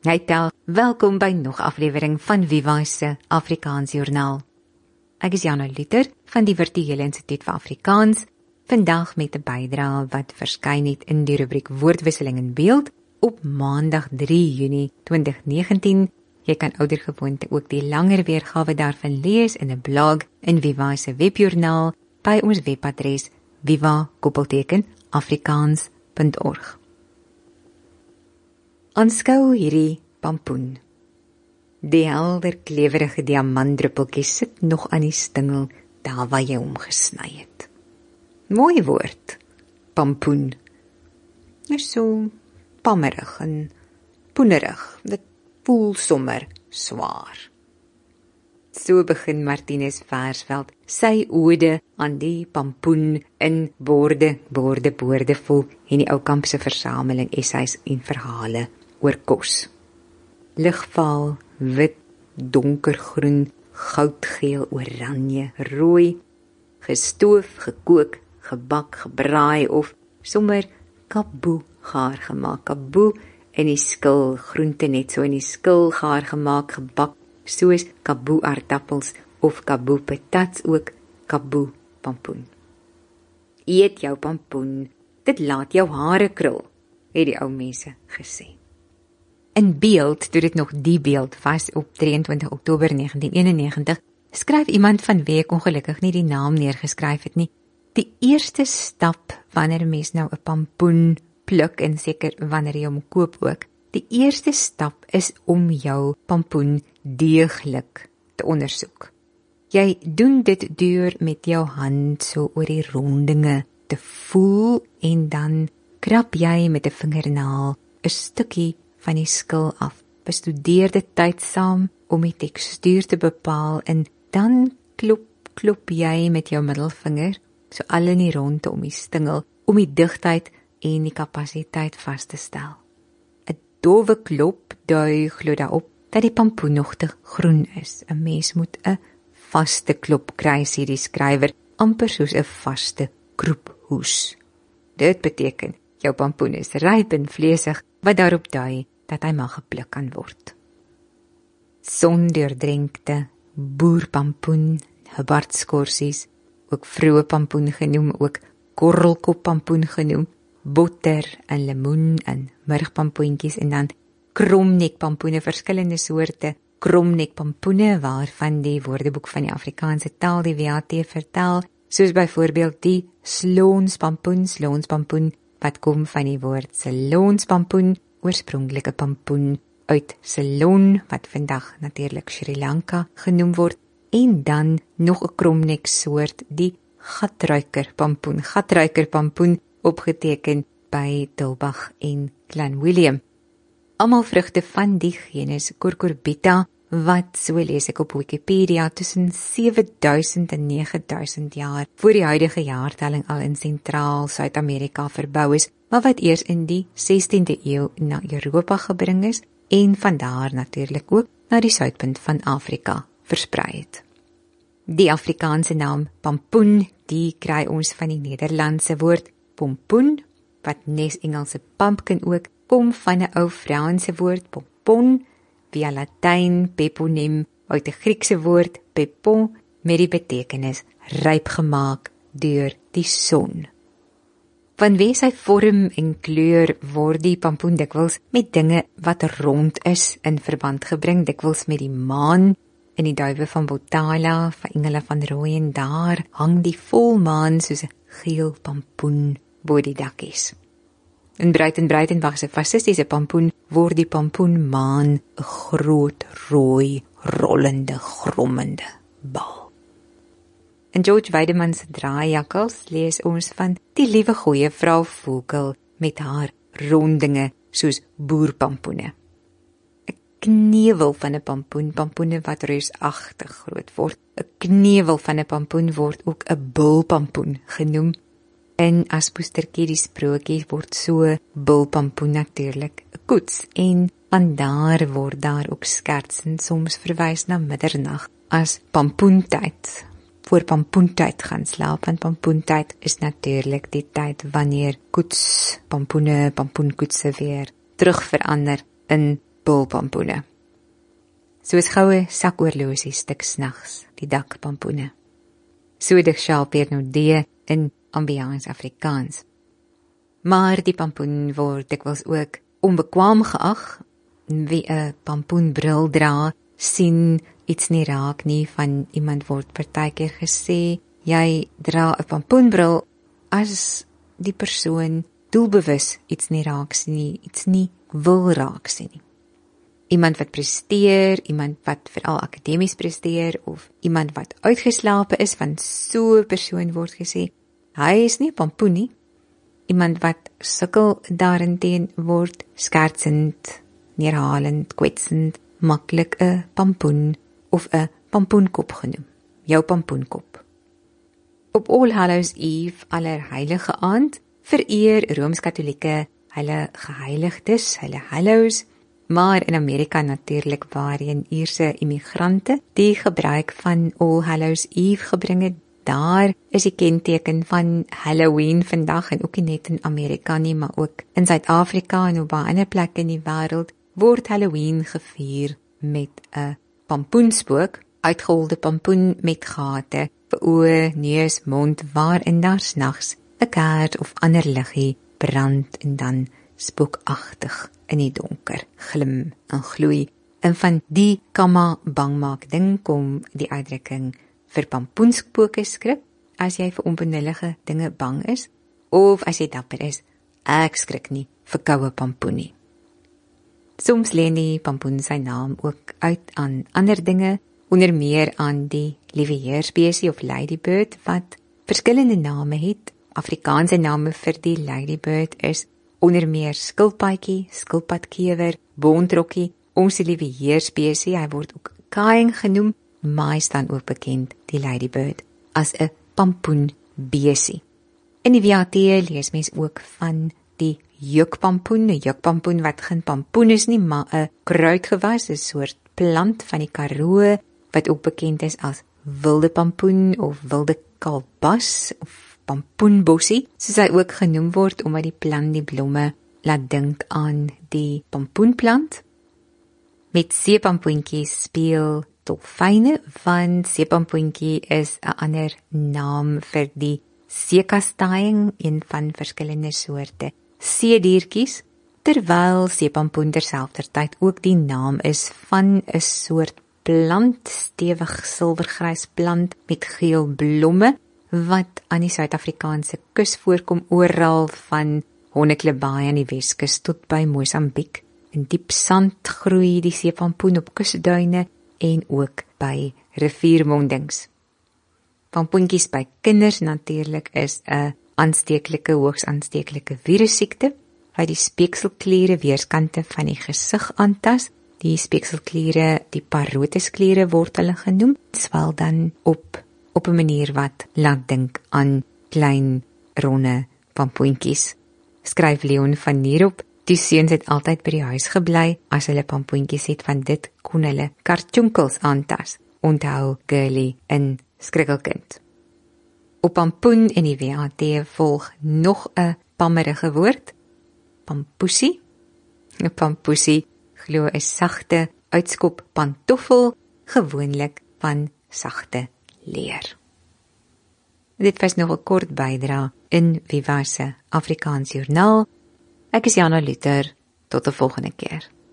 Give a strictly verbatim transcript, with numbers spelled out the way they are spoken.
Hy tel, welkom by nog aflewering van Viva se Afrikaans Joernaal. Ek is Jana Luther van die Virtuele Instituut vir Afrikaans, vandag met 'n bydrae wat verskyn het in die rubriek Woordwisseling in Beeld op Maandag drie Junie twintig negentien. Jy kan oudergewoonte ook die langer weergawe daarvan lees in 'n blog in Viva se webjoernaal by ons webadres viva koppelteken afrikaans punt org. Aanskou hierdie pampoen. Die helder klewerige diamantdruppeltjies sit nog aan die stingel daar waar jy hom gesny het. Mooi woord, pampoen. Is so pammerig en poenerig, dit voel sommer swaar. So begin Martinus Versveld sy ode aan die pampoen in Borde, Borde, Boorde vol en die Oukamp se versameling essays en verhale oor kos. Ligvaal, wit, donkergroen, goudgeel, oranje, rooi, gestoof, gekook, gebak, gebraai of sommer kaboe gaar gemaak. Kaboe in die skil, groente net so in die skil gaar gemaak, gebak, soos kaboe aardappels of kaboe patats, ook kaboe pampoen. Eet jou pampoen, dit laat jou hare krul, het die ou mense gesê. In Beeld, toe dit nog die Beeld was op drie en twintig Oktober negentien eenennegentig, skryf iemand van wie ek ongelukkig nie die naam neergeskryf het nie. Die eerste stap wanneer 'n mens nou 'n pampoen pluk en seker wanneer jy hom koop ook, die eerste stap is om jou pampoen deeglik te ondersoek. Jy doen dit deur met jou hand so oor die rondinge te voel en dan krap jy met 'n vingernaal 'n stukkie van die skil af. Bestudeer dit tydsaam om die tekstuur te bepaal en dan klop, klop jy met jou middelvinger so al in die ronde om die stingel, om die digtheid en die kapasiteit vas te stel. 'n Dowwe klop dui glo daarop dat die pampoen nog te groen is. 'n Mens moet 'n vaste klop kry, sê die skrywer, amper soos 'n vaste kroephoes. Dit beteken, jou pampoen is ryp en vleesig, wat daarop dui dat hy mag gepluk kan word. Sondeurdrenkte boerpampoen, Hubbard-skorsies, ook vroue pampoen genoem, ook korrelkop pampoen genoem, botter en lemoen en murgpampoentjies en dan kromnek pampoene, verskillende soorte kromnek pampoene waarvan die Woordeboek van die Afrikaanse taal, die W H T, vertel, soos byvoorbeeld die sloonspampoen, sloonspampoen wat kom van die woord Ceylonspampoen, oorspronklike pampoen uit Ceylon, wat vandag natuurlik Sri Lanka genoem word, en dan nog 'n kromnek soort, die gatruiker pampoen, gatruiker pampoen, opgeteken by Dilbach en Clanwilliam. Almal vrugte van die genus Cucurbita, wat, so lees ek op Wikipedia, tussen sewe duisend en nege duisend jaar voor die huidige jaartelling al in sentraal Suid-Amerika verbou is, maar wat eers in die sestiende eeu na Europa gebring is en vandaar natuurlik ook na die suidpunt van Afrika versprei het. Die Afrikaanse naam pampoen, die kry ons van die Nederlandse woord pompoen, wat nes Engelse pumpkin ook, kom van 'n ou Franse woord pompon, via Latyn peponym, uit 'n Griekse woord pepon, met die betekenis ryp gemaak deur die son. Vanweë sy vorm en kleur word die pampoen dikwels met dinge wat rond is in verband gebring, dikwels met die maan, in die duiwe van Botala, van engele van Rooi, en daar hang die volmaan soos 'n geel pampoen bo die dakkies. In Breitenbreitenbach se fascistiese pampoen word die pampoenmaan 'n groot, rooi, rollende, grommende bal. In George Weideman se Draaijakkals lees ons van die liewe goeie vrou Vogel met haar rondinge soos boerpampoene. 'n Knevel van 'n pampoen, pampoene wat reusagtig groot word. 'n Knevel van 'n pampoen word ook 'n bulpampoen genoem. En as poestertjie die sprokie word so bulpampoen natuurlik 'n koets, en vandaar word daar ook skertsend soms verwys na middernag as pampoentyd. Voor pampoentyd gaan slaap, want pampoentyd is natuurlik die tyd wanneer koets, pampoene, pampoenkoetse weer terug verander in bulpampoene. Soos goue sakoorlosies stiks nags, die dakpampoene. So die Chalpernodee in Ambiance Afrikaans. Maar die pampoen word dikwels ook onbekwaam geag. Wie 'n pampoenbril dra, sien iets nie raak nie. Van iemand word partykeer gesê, jy dra 'n pampoenbril as die persoon doelbewus iets nie raak sien nie, iets nie wil raak sien nie. Iemand wat presteer, iemand wat veral akademies presteer, of iemand wat uitgeslape is, van so 'n persoon word gesê, hy is nie 'n pampoen nie. Iemand wat sukkel daarenteen word skertsend, neerhalend, kwetsend, maklik 'n pampoen of 'n pampoenkop genoem. Jou pampoenkop. Op All Hallows Eve, Allerheilige aand, vereer Rooms-Katolieke hulle geheiligdes, hulle hallows, maar in Amerika natuurlik waarheen Ierse immigrante die gebruik van All Hallows Eve gebring het. Daar is die kenteken van Halloween vandag, en ook nie net in Amerika nie, maar ook in Suid-Afrika en op baie ander plekke in die wêreld word Halloween gevier met 'n pampoenspook, uitgeholde pampoen met gate vir oë, neus, mond, waarin daar snags 'n kers of ander liggie brand en dan spookagtig in die donker glim en gloei. En van die kamma bangmaak ding kom die uitdrukking vir pampoenspooke skrik, as jy vir onbenullige dinge bang is, of as jy dapper is, ek skrik nie vir koue pampoen nie. Soms leen die pampoen sy naam ook uit aan ander dinge, onder meer aan die lieveheersbesie of ladybird, wat verskillende name het. Afrikaanse name vir die ladybird is onder meer skilpaadjie, skilpadkewer, bontrokkie, ons lieveheersbesie, hy word ook kaaiing genoem, maar is dan ook bekend, die ladybird, as 'n pampoenbesie. In die W A T lees mens ook van die jukpampoen, 'n jukpampoen wat geen pampoen is nie, maar 'n kruidgewas, 'n soort plant van die Karoo, wat ook bekend is as wilde pampoen of wilde kalbas of pampoenbossie, soos hy ook genoem word, omdat die plant die blomme laat dink aan die pampoenplant. Met seepampoentjies speel dolfyne, want seepampoentjie is 'n ander naam vir die seekastaing, een van verskillende soorte seediertjies, terwyl seepampoen terselfdertyd ook die naam is van 'n soort plant, stewig silwergrys plant met geel blomme, wat aan die Suid-Afrikaanse kus voorkom, oral van Honeklebaai aan die Weskus tot by Mosambiek. In diep sand groei die seepampoen op kusduine en ook by riviermondings. Pampoentjies by kinders natuurlik is 'n aansteeklike, hoogs aansteeklike virussiekte, wat die speekselkliere weerskante van die gesig aantas. Die speekselkliere, die paroteskliere word hulle genoem, swel dan op op 'n manier wat laat dink aan klein, ronde pampoentjies. Skryf Leon van Nierop, die seuns het altyd by die huis gebly as hulle pampoentjies het, van dit kon hulle kartjonkels aantas. Onthou Girlie in Skrikkelkind. Op pampoen in die W A T volg nog 'n pammerige woord, pampoesie. 'n Pampoesie glo 'n sagte uitskop pantoffel, gewoonlik van sagte leer. Dit was nog 'n kort bydra in Viva se Afrikaans Joernaal. Ek is Jana Luther, tot 'n volgende keer.